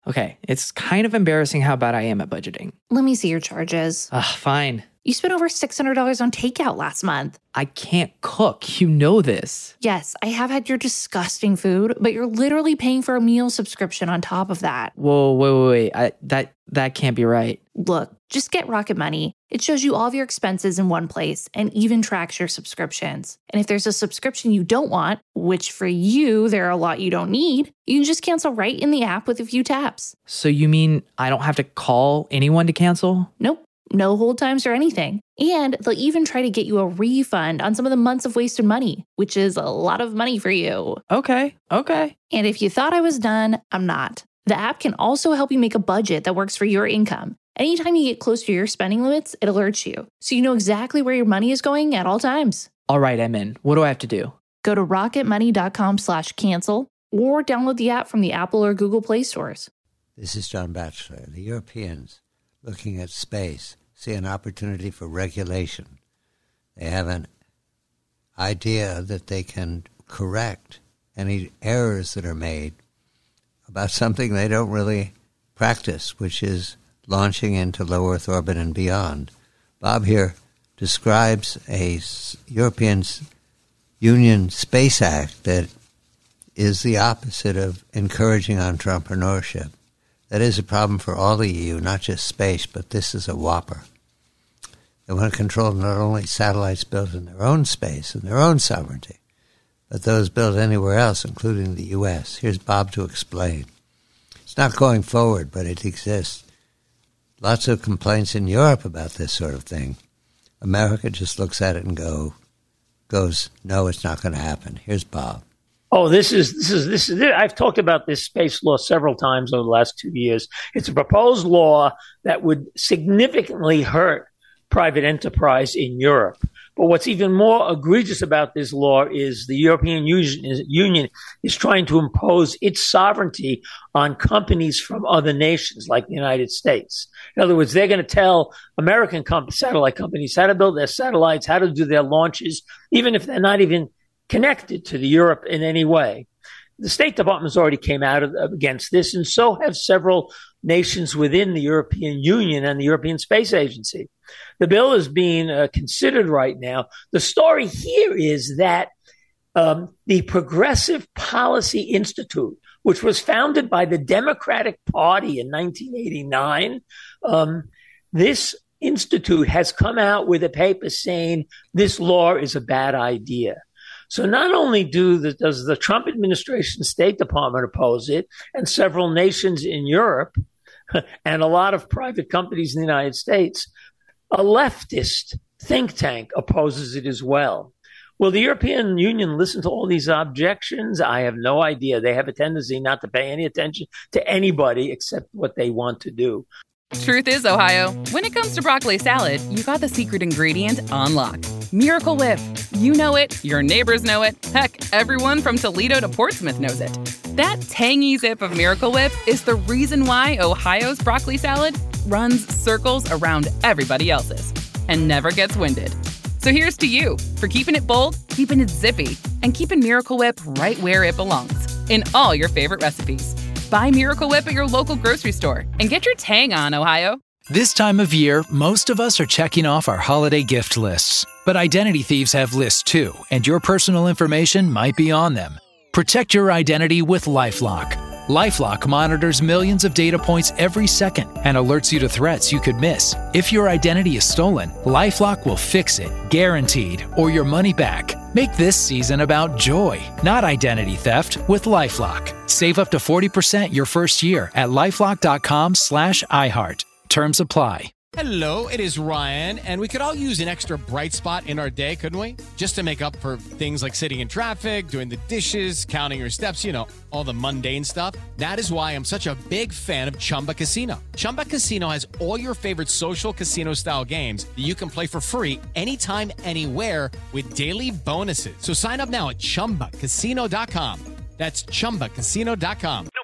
Okay, it's kind of embarrassing how bad I am at budgeting. Let me see your charges. Fine. You spent over $600 on takeout last month. I can't cook. You know this. Yes, I have had your disgusting food, but you're literally paying for a meal subscription on top of that. Whoa, wait. That can't be right. Look, just get Rocket Money. It shows you all of your expenses in one place and even tracks your subscriptions. And if there's a subscription you don't want, which for you, there are a lot you don't need, you can just cancel right in the app with a few taps. So you mean I don't have to call anyone to cancel? Nope. No hold times or anything. And they'll even try to get you a refund on some of the months of wasted money, which is a lot of money for you. Okay. And if you thought I was done, I'm not. The app can also help you make a budget that works for your income. Anytime you get close to your spending limits, it alerts you, so you know exactly where your money is going at all times. All right, I'm in. What do I have to do? Go to rocketmoney.com/cancel or download the app from the Apple or Google Play stores. This is John Batchelor. The Europeans, looking at space, see an opportunity for regulation. They have an idea that they can correct any errors that are made about something they don't really practice, which is launching into low Earth orbit and beyond. Bob here describes a European Union Space Act that is the opposite of encouraging entrepreneurship. That is a problem for all the EU, not just space, but this is a whopper. They want to control not only satellites built in their own space and their own sovereignty, but those built anywhere else, including the U.S. Here's Bob to explain. It's not going forward, but it exists. Lots of complaints in Europe about this sort of thing. America just looks at it and goes, no, it's not going to happen. Here's Bob. Oh, this is. I've talked about this space law several times over the last 2 years. It's a proposed law that would significantly hurt private enterprise in Europe. But what's even more egregious about this law is the European Union is trying to impose its sovereignty on companies from other nations like the United States. In other words, they're going to tell American satellite companies how to build their satellites, how to do their launches, even if they're not even connected to the Europe in any way. The State Department's already came out against this, and so have several nations within the European Union and the European Space Agency. The bill is being considered right now. The story here is that the Progressive Policy Institute, which was founded by the Democratic Party in 1989, this institute has come out with a paper saying this law is a bad idea. So not only does the Trump administration State Department oppose it, and several nations in Europe, and a lot of private companies in the United States, a leftist think tank opposes it as well. Will the European Union listen to all these objections? I have no idea. They have a tendency not to pay any attention to anybody except what they want to do. Truth is, Ohio, when it comes to broccoli salad, you got the secret ingredient on lock. Miracle Whip. You know it, your neighbors know it, heck, everyone from Toledo to Portsmouth knows it. That tangy zip of Miracle Whip is the reason why Ohio's broccoli salad runs circles around everybody else's and never gets winded. So here's to you for keeping it bold, keeping it zippy, and keeping Miracle Whip right where it belongs, in all your favorite recipes. Buy Miracle Whip at your local grocery store and get your tang on, Ohio. This time of year, most of us are checking off our holiday gift lists. But identity thieves have lists too, and your personal information might be on them. Protect your identity with LifeLock. LifeLock monitors millions of data points every second and alerts you to threats you could miss. If your identity is stolen, LifeLock will fix it, guaranteed, or your money back. Make this season about joy, not identity theft, with LifeLock. Save up to 40% your first year at LifeLock.com/iHeart. Terms apply. Hello, it is Ryan, and we could all use an extra bright spot in our day, couldn't we? Just to make up for things like sitting in traffic, doing the dishes, counting your steps, all the mundane stuff. That is why I'm such a big fan of Chumba Casino. Chumba Casino has all your favorite social casino-style games that you can play for free anytime, anywhere with daily bonuses. So sign up now at ChumbaCasino.com. That's ChumbaCasino.com.